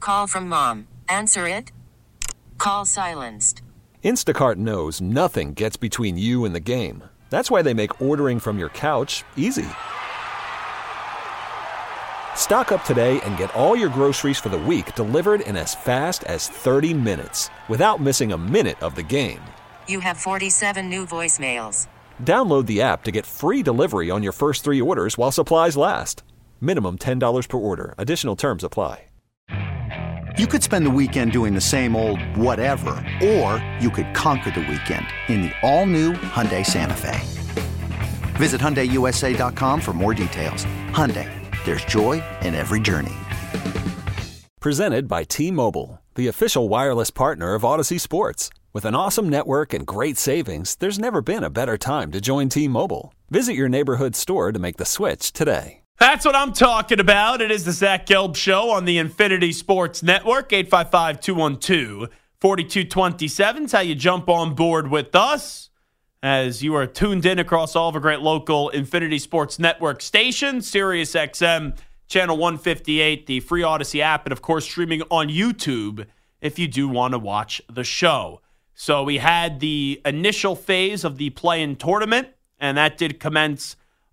Call from mom. Answer it. Call silenced. Instacart knows nothing gets between you and the game. That's why they make ordering from your couch easy. Stock up today and get all your groceries for the week delivered in as fast as 30 minutes without missing a minute of the game. You have 47 new voicemails. Download the app to get free delivery on your first 3 orders while supplies last. Minimum $10 per order. Additional terms apply. You could spend the weekend doing the same old whatever, or you could conquer the weekend in the all-new Hyundai Santa Fe. Visit HyundaiUSA.com for more details. Hyundai, there's joy in every journey. Presented by T-Mobile, the official wireless partner of Odyssey Sports. With an awesome network and great savings, there's never been a better time to join T-Mobile. Visit your neighborhood store to make the switch today. That's what I'm talking about. It is the Zach Gelb Show on the Infinity Sports Network. 855-212-4227 is how you jump on board with us as you are tuned in across all of our great local Infinity Sports Network stations, Sirius XM, Channel 158, the free Odyssey app, and, of course, streaming on YouTube if you do want to watch the show. So we had the initial phase of the play-in tournament, and that did commence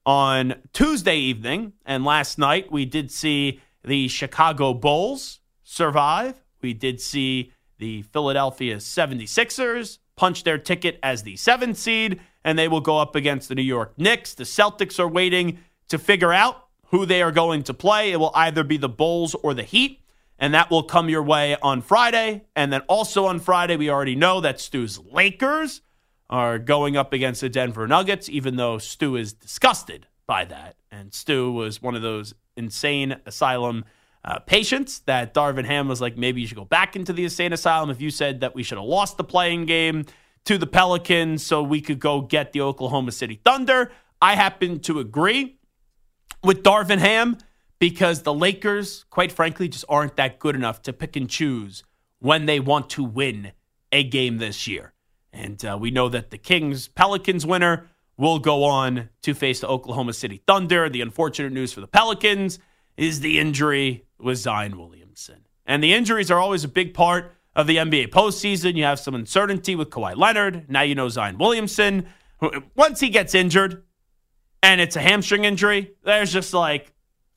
on Tuesday evening, and last night we did see the Chicago Bulls survive. We did see the Philadelphia 76ers punch their ticket as the 7th seed, and they will go up against the New York Knicks. The Celtics are waiting to figure out who they are going to play. It will either be the Bulls or the Heat, and that will come your way on Friday. And then also on Friday, we already know that Stu's Lakers are going up against the Denver Nuggets, even though Stu is disgusted by that. And Stu was one of those insane asylum patients that Darvin Ham was like, maybe you should go back into the insane asylum if you said that we should have lost the playing game to the Pelicans so we could go get the Oklahoma City Thunder. I happen to agree with Darvin Ham because the Lakers, quite frankly, just aren't that good enough to pick and choose when they want to win a game this year. And we know that the Kings-Pelicans winner will go on to face the Oklahoma City Thunder. The unfortunate news for the Pelicans is the injury with Zion Williamson. And the injuries are always a big part of the NBA postseason. You have some uncertainty with Kawhi Leonard. Now you know Zion Williamson. Once he gets injured and it's a hamstring injury, there's just like,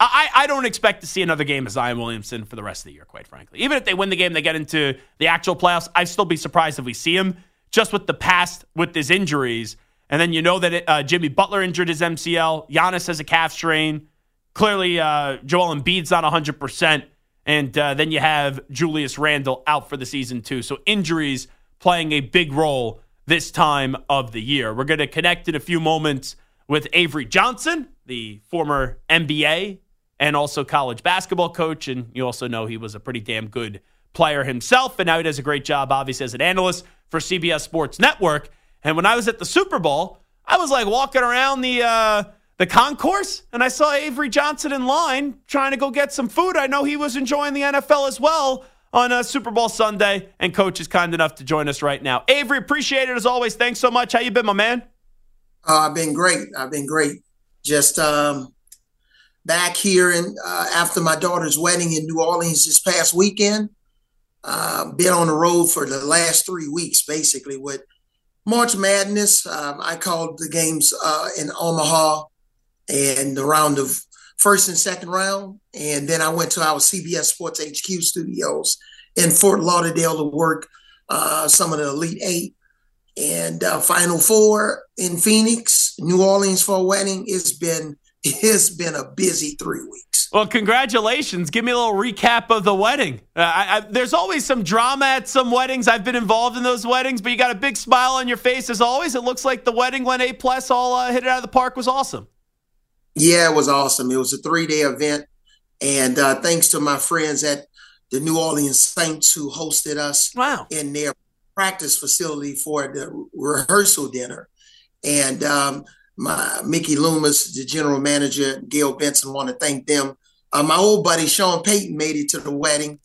I don't expect to see another game of Zion Williamson for the rest of the year, quite frankly. Even if they win the game, they get into the actual playoffs, I'd still be surprised if we see him. Just with the past, with his injuries. And then you know that Jimmy Butler injured his MCL. Giannis has a calf strain. Clearly, Joel Embiid's not 100%. And then you have Julius Randle out for the season, too. So injuries playing a big role this time of the year. We're going to connect in a few moments with Avery Johnson, the former NBA and also college basketball coach. And you also know he was a pretty damn good player himself. And now he does a great job, obviously, as an analyst for CBS Sports Network. And when I was at the Super Bowl, I was like walking around the concourse, and I saw Avery Johnson in line trying to go get some food. I know he was enjoying the NFL as well on Super Bowl Sunday, and Coach is kind enough to join us right now. Avery, appreciate it as always. Thanks so much. How you been, my man? I've been great. Just back here after my daughter's wedding in New Orleans this past weekend. Been on the road for the last 3 weeks, basically, with March Madness. I called the games in Omaha and the round of first and second round. And then I went to our CBS Sports HQ studios in Fort Lauderdale to work some of the Elite Eight and Final Four in Phoenix, New Orleans for a wedding. It's been a busy 3 weeks. Well, congratulations. Give me a little recap of the wedding. There's always some drama at some weddings. I've been involved in those weddings, but you got a big smile on your face as always. It looks like the wedding went A+, all hit it out of the park. Was awesome. Yeah, it was awesome. It was a 3-day event. And thanks to my friends at the New Orleans Saints who hosted us in their practice facility for the rehearsal dinner. And my Mickey Loomis, the general manager, Gail Benson, want to thank them. My old buddy Sean Payton made it to the wedding.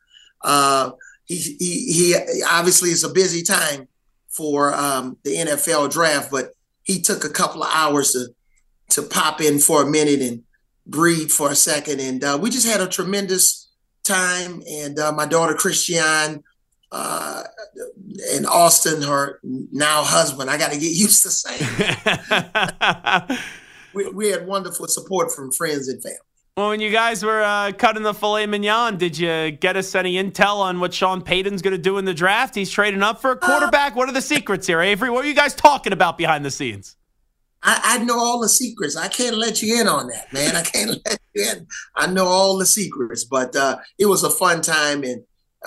He obviously is a busy time for the NFL draft, but he took a couple of hours to pop in for a minute and breathe for a second. And we just had a tremendous time, and my daughter Christiane and Austin, her now husband. I got to get used to saying that. we had wonderful support from friends and family. Well, when you guys were cutting the filet mignon, did you get us any intel on what Sean Payton's going to do in the draft? He's trading up for a quarterback. What are the secrets here, Avery? What are you guys talking about behind the scenes? I know all the secrets. I can't let you in on that, man. I can't let you in. I know all the secrets, but it was a fun time, and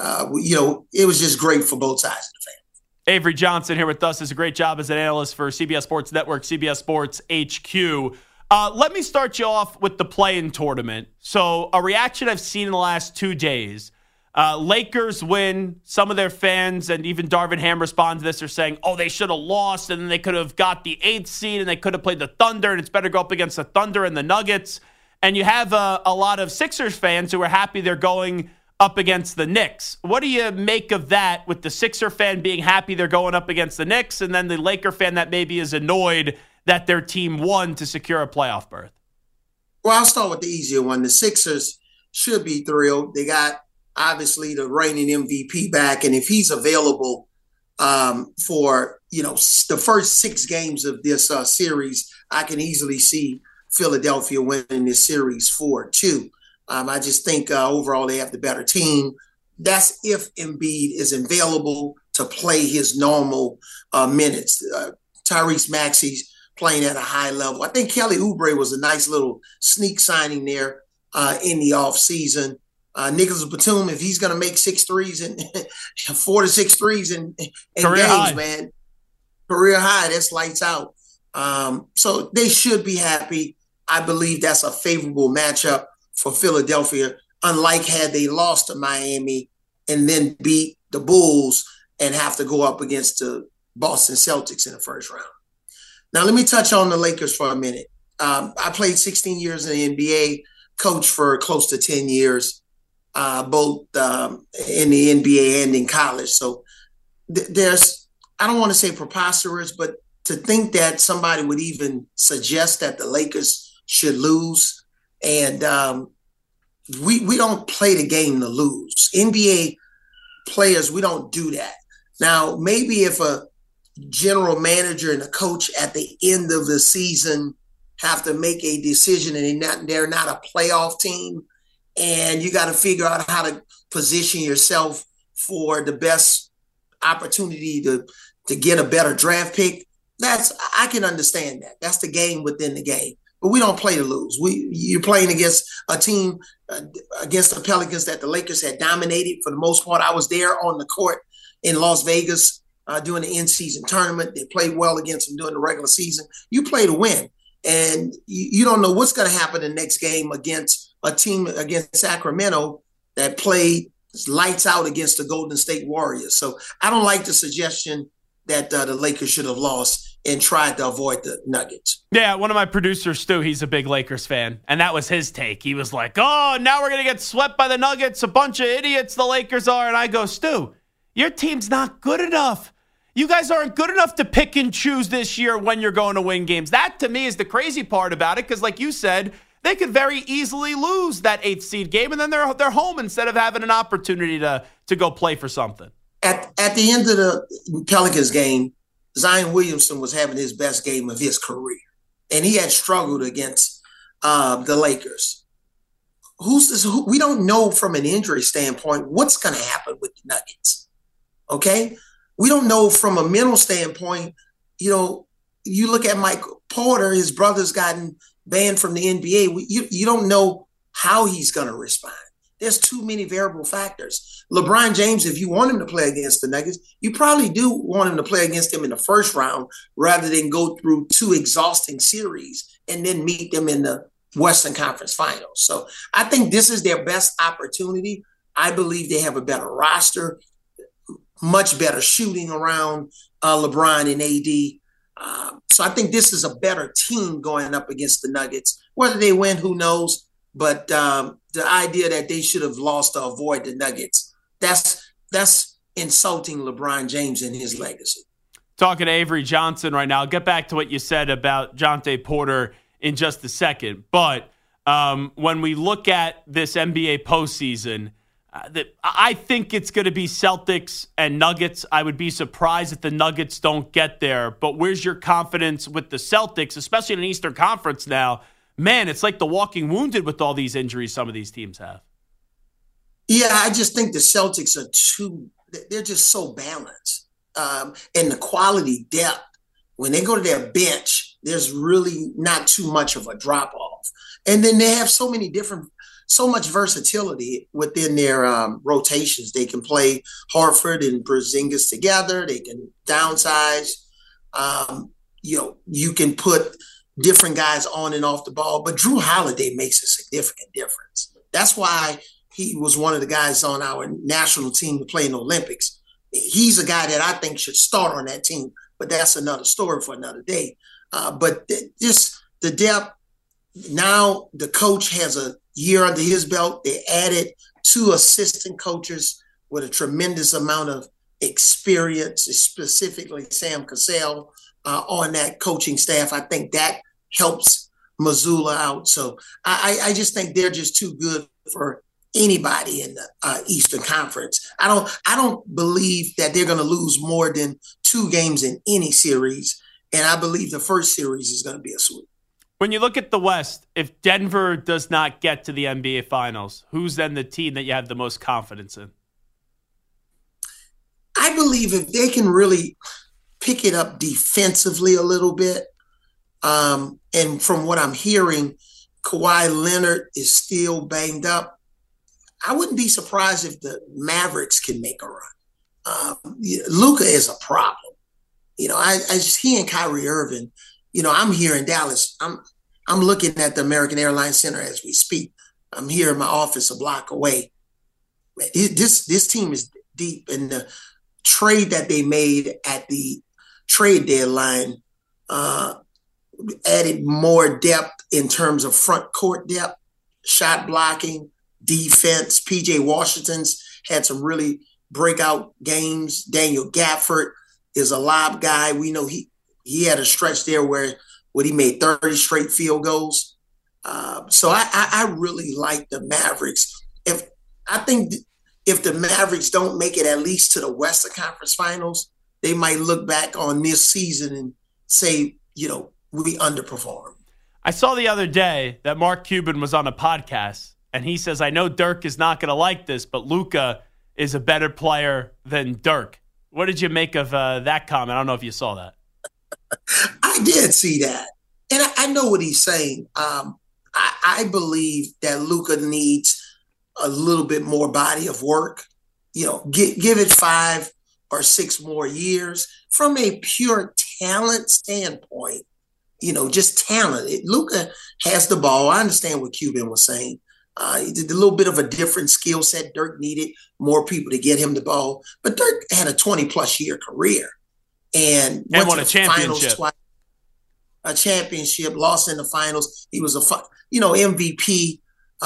it was just great for both sides of the family. Avery Johnson here with us. Does a great job as an analyst for CBS Sports Network, CBS Sports HQ. Let me start you off with the play-in tournament. So a reaction I've seen in the last 2 days. Lakers win. Some of their fans and even Darvin Ham respond to this. Are saying, oh, they should have lost and then they could have got the 8th seed and they could have played the Thunder and it's better to go up against the Thunder and the Nuggets. And you have a lot of Sixers fans who are happy they're going up against the Knicks. What do you make of that with the Sixer fan being happy they're going up against the Knicks and then the Laker fan that maybe is annoyed that their team won to secure a playoff berth? Well, I'll start with the easier one. The Sixers should be thrilled. They got, obviously, the reigning MVP back, and if he's available for the first 6 games of this series, I can easily see Philadelphia winning this series 4-2. I just think overall they have the better team. That's if Embiid is available to play his normal minutes. Tyrese Maxey's playing at a high level. I think Kelly Oubre was a nice little sneak signing there in the offseason. Nicholas Batum, if he's going to make 6 threes and 4 to 6 threes in games, high. Man, career high, that's lights out. So they should be happy. I believe that's a favorable matchup for Philadelphia, unlike had they lost to Miami and then beat the Bulls and have to go up against the Boston Celtics in the first round. Now, let me touch on the Lakers for a minute. I played 16 years in the NBA, coached for close to 10 years, both in the NBA and in college. So there's, I don't want to say preposterous, but to think that somebody would even suggest that the Lakers should lose. And we don't play the game to lose. NBA players, we don't do that. Now, maybe if a general manager and a coach at the end of the season have to make a decision and they're not a playoff team, and you got to figure out how to position yourself for the best opportunity to get a better draft pick, I can understand that. That's the game within the game. But we don't play to lose. You're playing against a team, against the Pelicans that the Lakers had dominated for the most part. I was there on the court in Las Vegas during the in-season tournament. They played well against them during the regular season. You play to win. And you don't know what's going to happen in the next game against a team against Sacramento that played lights out against the Golden State Warriors. So I don't like the suggestion that the Lakers should have lost and tried to avoid the Nuggets. Yeah, one of my producers, Stu, he's a big Lakers fan, and that was his take. He was like, oh, now we're going to get swept by the Nuggets, a bunch of idiots the Lakers are. And I go, Stu, your team's not good enough. You guys aren't good enough to pick and choose this year when you're going to win games. That, to me, is the crazy part about it, because like you said, they could very easily lose that 8th seed game, and then they're home instead of having an opportunity to go play for something. At the end of the Pelicans game, Zion Williamson was having his best game of his career, and he had struggled against the Lakers. We don't know from an injury standpoint what's going to happen with the Nuggets, okay? We don't know from a mental standpoint. You look at Mike Porter, his brother's gotten banned from the NBA. You don't know how he's going to respond. There's too many variable factors. LeBron James, if you want him to play against the Nuggets, you probably do want him to play against them in the first round rather than go through 2 exhausting series and then meet them in the Western Conference Finals. So I think this is their best opportunity. I believe they have a better roster, much better shooting around LeBron and AD. So I think this is a better team going up against the Nuggets. Whether they win, who knows? But the idea that they should have lost to avoid the Nuggets, that's insulting LeBron James and his legacy. Talking to Avery Johnson right now. I'll get back to what you said about Jontay Porter in just a second. But when we look at this NBA postseason, I think it's going to be Celtics and Nuggets. I would be surprised if the Nuggets don't get there. But where's your confidence with the Celtics, especially in an Eastern Conference now? Man, it's like the walking wounded with all these injuries some of these teams have. Yeah, I just think the Celtics they're just so balanced. And the quality depth, when they go to their bench, there's really not too much of a drop-off. And then they have so much versatility within their rotations. They can play Horford and Porzingis together. They can downsize. You can put different guys on and off the ball, but Drew Holiday makes a significant difference. That's why he was one of the guys on our national team to play in the Olympics. He's a guy that I think should start on that team, but that's another story for another day. But just the depth. Now the coach has a year under his belt. They added 2 assistant coaches with a tremendous amount of experience, specifically Sam Cassell on that coaching staff. I think that helps Missoula out. So I just think they're just too good for anybody in the Eastern Conference. I don't believe that they're going to lose more than 2 games in any series, and I believe the first series is going to be a sweep. When you look at the West, if Denver does not get to the NBA Finals, who's then the team that you have the most confidence in? I believe if they can really pick it up defensively a little bit, and from what I'm hearing, Kawhi Leonard is still banged up. I wouldn't be surprised if the Mavericks can make a run. Luka is a problem. He and Kyrie Irving. I'm here in Dallas. I'm looking at the American Airlines Center as we speak. I'm here in my office a block away. This team is deep, and the trade that they made at the trade deadline added more depth in terms of front court depth, shot blocking, defense. PJ Washington's had some really breakout games. Daniel Gafford is a lob guy. We know he had a stretch there where he made 30 straight field goals. So I really like the Mavericks. If the Mavericks don't make it at least to the Western Conference Finals, they might look back on this season and say, we underperformed. I saw the other day that Mark Cuban was on a podcast, and he says, I know Dirk is not going to like this, but Luka is a better player than Dirk. What did you make of that comment? I don't know if you saw that. I did see that. And I know what he's saying. I believe that Luka needs a little bit more body of work. Give it 5 or 6 more years. From a pure talent standpoint, just talent. Luka has the ball. I understand what Cuban was saying. He did a little bit of a different skill set. Dirk needed more people to get him the ball. But Dirk had a 20-plus year career. And won a championship. A championship, lost in the finals. He was MVP.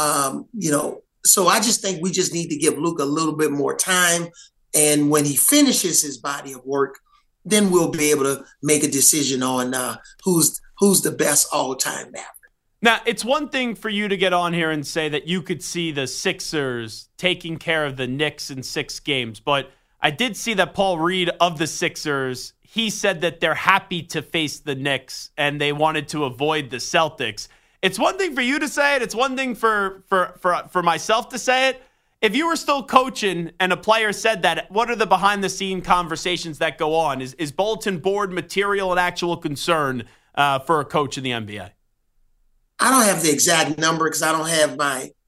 So I just think we just need to give Luka a little bit more time. And when he finishes his body of work, then we'll be able to make a decision on who's the best all-time Maverick. Now, it's one thing for you to get on here and say that you could see the Sixers taking care of the Knicks in 6 games, but I did see that Paul Reed of the Sixers, he said that they're happy to face the Knicks and they wanted to avoid the Celtics. It's one thing for you to say it. It's one thing for myself to say it. If you were still coaching and a player said that, what are the behind-the-scene conversations that go on? Is bulletin board material an actual concern for a coach in the NBA? I don't have the exact number because I don't have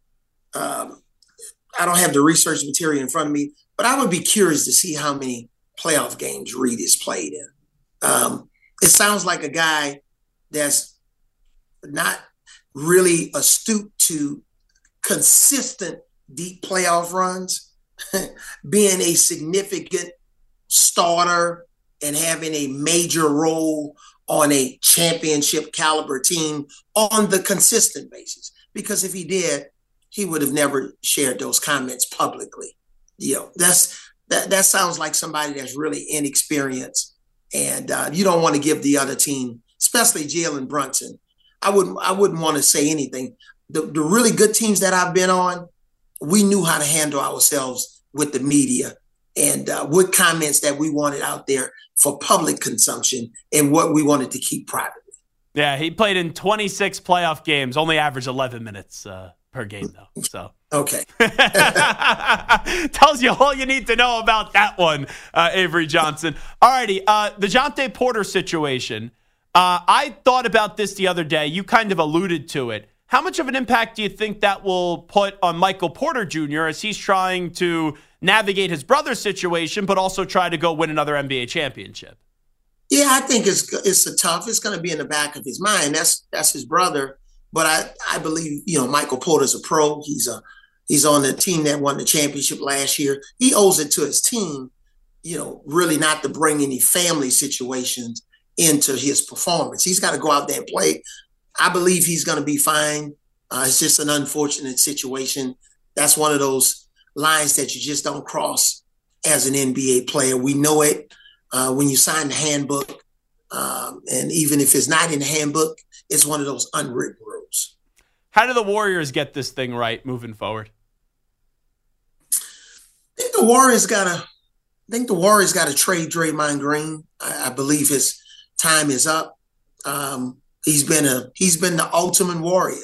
the research material in front of me, but I would be curious to see how many playoff games Reed has played in. It sounds like a guy that's not really astute to consistent deep playoff runs, being a significant starter and having a major role on a championship caliber team on the consistent basis. Because if he did, he would have never shared those comments publicly. That sounds like somebody that's really inexperienced, and you don't want to give the other team, especially Jalen Brunson. I wouldn't want to say anything. The really good teams that I've been on, we knew how to handle ourselves with the media and what comments that we wanted out there for public consumption and what we wanted to keep private. Yeah, he played in 26 playoff games, only averaged 11 minutes per game, though. So okay. Tells you all you need to know about that one, Avery Johnson. All righty, the Jontay Porter situation. I thought about this the other day. You kind of alluded to it. How much of an impact do you think that will put on Michael Porter Jr. as he's trying to navigate his brother's situation, but also try to go win another NBA championship? Yeah, I think it's a tough. It's going to be in the back of his mind. That's his brother. But I believe, Michael Porter's a pro. He's on the team that won the championship last year. He owes it to his team, really not to bring any family situations into his performance. He's got to go out there and play. I believe he's going to be fine. It's just an unfortunate situation. That's one of those lines that you just don't cross as an NBA player. We know it when you sign the handbook. And even if it's not in the handbook, it's one of those unwritten rules. How do the Warriors get this thing right moving forward? I think the Warriors got to trade Draymond Green. I believe his time is up. He's been the ultimate warrior.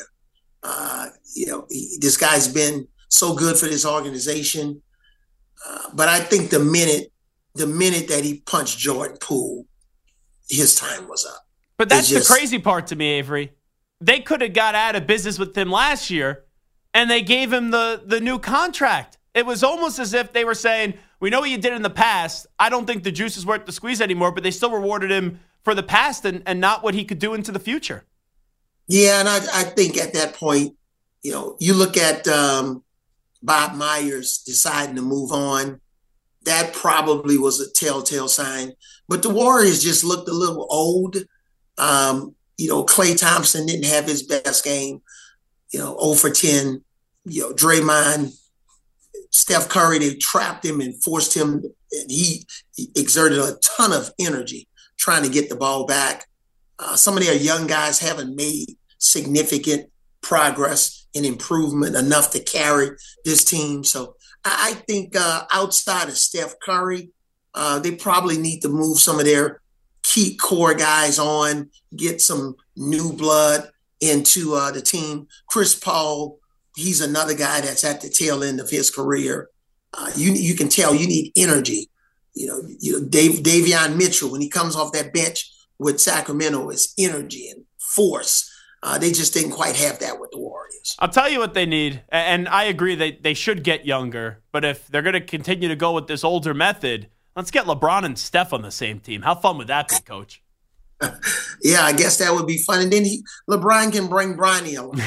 This guy's been so good for this organization. But I think the minute that he punched Jordan Poole, his time was up. But that's the crazy part to me, Avery. They could have got out of business with him last year, and they gave him the new contract. It was almost as if they were saying, we know what you did in the past. I don't think the juice is worth the squeeze anymore, but they still rewarded him for the past and not what he could do into the future. Yeah, and I think at that point, you look at Bob Myers deciding to move on. That probably was a telltale sign. But the Warriors just looked a little old. Klay Thompson didn't have his best game. 0 for 10. Draymond, Steph Curry, they trapped him and forced him, and he exerted a ton of energy trying to get the ball back. Some of their young guys haven't made significant progress and improvement enough to carry this team. So I think outside of Steph Curry, they probably need to move some of their key core guys on, get some new blood into the team. Chris Paul, he's another guy that's at the tail end of his career. You can tell you need energy. Davion Mitchell, when he comes off that bench with Sacramento, is energy and force. They just didn't quite have that with the Warriors. I'll tell you what they need, and I agree they should get younger, but if they're going to continue to go with this older method, let's get LeBron and Steph on the same team. How fun would that be, Coach? Yeah, I guess that would be fun. And then LeBron can bring Bronny along.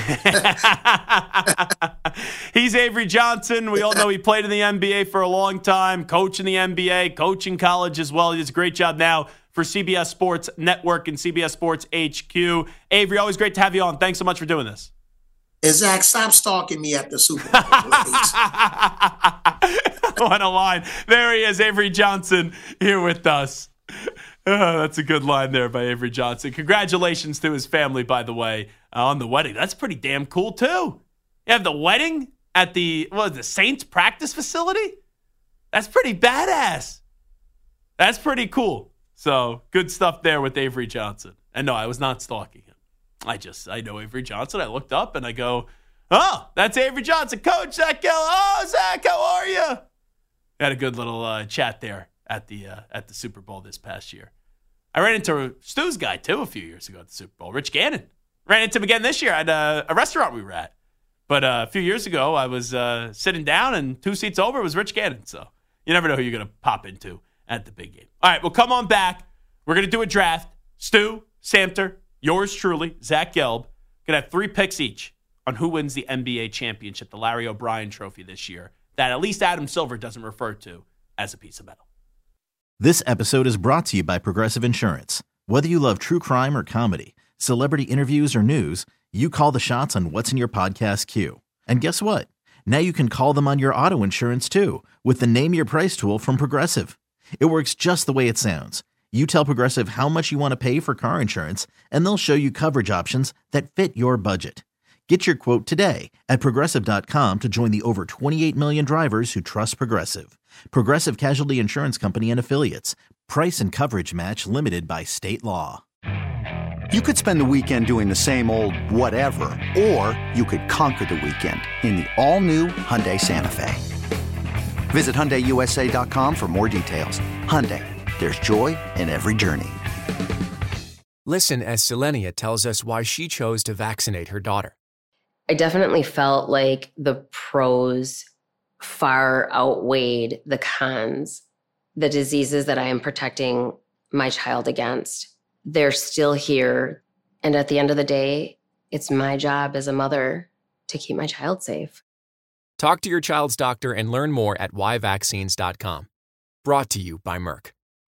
He's Avery Johnson. We all know he played in the NBA for a long time, coach in the NBA, coach in college as well. He does a great job now for CBS Sports Network and CBS Sports HQ. Avery, always great to have you on. Thanks so much for doing this. And Zach, stop stalking me at the Super Bowl. What a line. There he is, Avery Johnson, here with us. That's a good line there by Avery Johnson. Congratulations to his family, by the way, on the wedding. That's pretty damn cool, too. You have the wedding at the Saints practice facility? That's pretty badass. That's pretty cool. So, good stuff there with Avery Johnson. And no, I was not stalking him. I know Avery Johnson. I looked up and I go, oh, that's Avery Johnson. Coach Zach Gill. Oh, Zach, how are you? Had a good little chat there at the Super Bowl this past year. I ran into Stu's guy, too, a few years ago at the Super Bowl, Rich Gannon. Ran into him again this year at a restaurant we were at. But a few years ago, I was sitting down, and 2 seats over was Rich Gannon. So you never know who you're going to pop into at the big game. All right, well, come on back. We're going to do a draft. Stu, Samter, yours truly, Zach Gelb, going to have 3 picks each on who wins the NBA championship, the Larry O'Brien trophy this year, that at least Adam Silver doesn't refer to as a piece of metal. This episode is brought to you by Progressive Insurance. Whether you love true crime or comedy, celebrity interviews or news, you call the shots on what's in your podcast queue. And guess what? Now you can call them on your auto insurance too with the Name Your Price tool from Progressive. It works just the way it sounds. You tell Progressive how much you want to pay for car insurance, and they'll show you coverage options that fit your budget. Get your quote today at Progressive.com to join the over 28 million drivers who trust Progressive. Progressive Casualty Insurance Company and Affiliates. Price and coverage match limited by state law. You could spend the weekend doing the same old whatever, or you could conquer the weekend in the all-new Hyundai Santa Fe. Visit HyundaiUSA.com for more details. Hyundai, there's joy in every journey. Listen as Selenia tells us why she chose to vaccinate her daughter. I definitely felt like the pros far outweighed the cons. The diseases that I am protecting my child against, they're still here. And at the end of the day, it's my job as a mother to keep my child safe. Talk to your child's doctor and learn more at whyvaccines.com. Brought to you by Merck.